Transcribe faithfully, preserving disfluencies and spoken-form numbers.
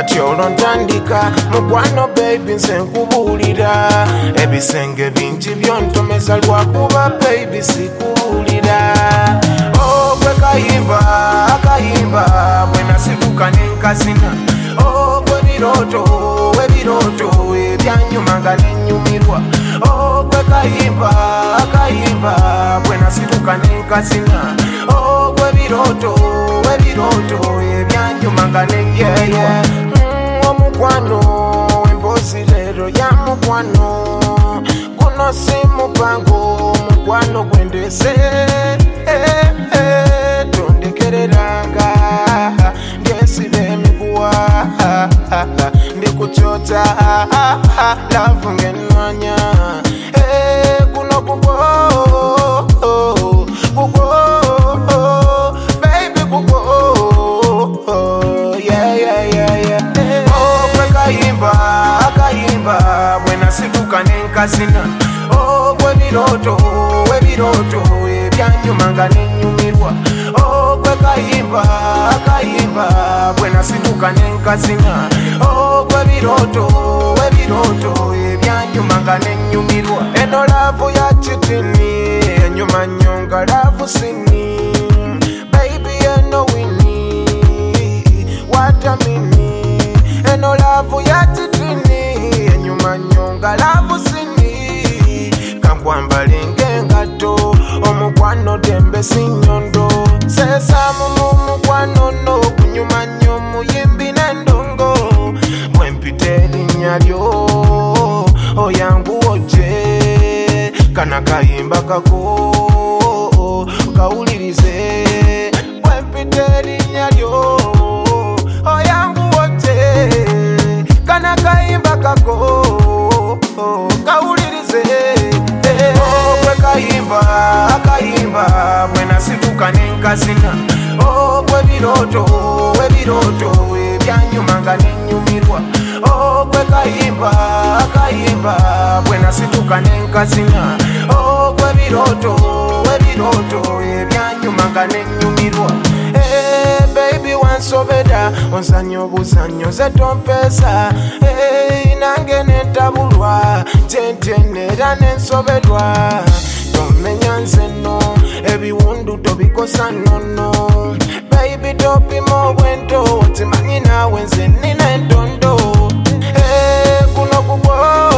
kati olontandika mukwano baby nze nkubulira ebisenge bingi byontomeza lwakuba baby sikubulira oh gwe kayimba akayimba bwena sibuka nenkazina oh gwe biroto webiroto ebyanyuma nga nenyumirwa oh gwe kayimba akayimba bwena sibuka nenkazina oh gwe biroto webiroto ebyanyuma nga nenyumirwa omukwano embozi lero ya mukwano guno si mupango mukwano gwendese tondekereranga ndyesibe emiguwa ndikuchota lavu ngenwanya guno gugwo gugwo baby gugwo yeah yeah yeah yeah oh gwe kayimba akayimba bwena sibuka nenkazina oh gwe biroto webiroto ebyanyuma nga nenyumirwa oh gwe kayimba akayimba bwena sibuka nenkazina oh gwe biroto webiroto ebyanyuma nga nenyumirwa eno lavu ya chitini enyuma nyonga lavu sini baby eno wini watamini eno lavu ya chitini enyuma nyonga lavu sini kangwambalinge ngato omukwano dembe sinyondo sesamu mumukwano no kunyuma nyomu yimbi nendongo mwempite linyalyo oyangu oje kana kayimba kako kawulirize mwempite linyalyo oyangu oje kana kayimba kako kawulirize oh gwe kayimba akayimba bwena sibuka nenkazina oh gwe biroto webiroto ebyanyuma nga nenyumirwa oh gwe kayimba akayimba bwena sibuka nenkazina oh gwe biroto webiroto ebyanyuma nga nenyumirwa hey baby wansobera onsanya obuzanyo zetompesa hey nange netabulwa jenjenera nensoberwa tomenya nzeno ebiwundu tobikosa nono baby topimo bwento timanyi nawe nze nina entondo hey guno gugwo